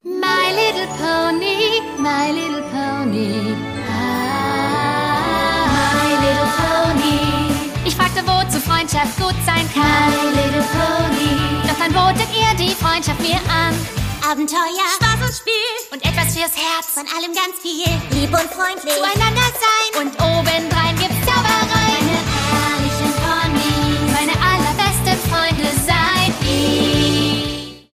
My little pony, my little pony. My little pony. Ich fragte, wozu Freundschaft gut sein kann. My little pony. Doch dann botet ihr die Freundschaft mir an. Abenteuer, Spaß und Spiel und etwas fürs Herz. von allem ganz viel. Lieb und freundlich, Zueinander sein und oben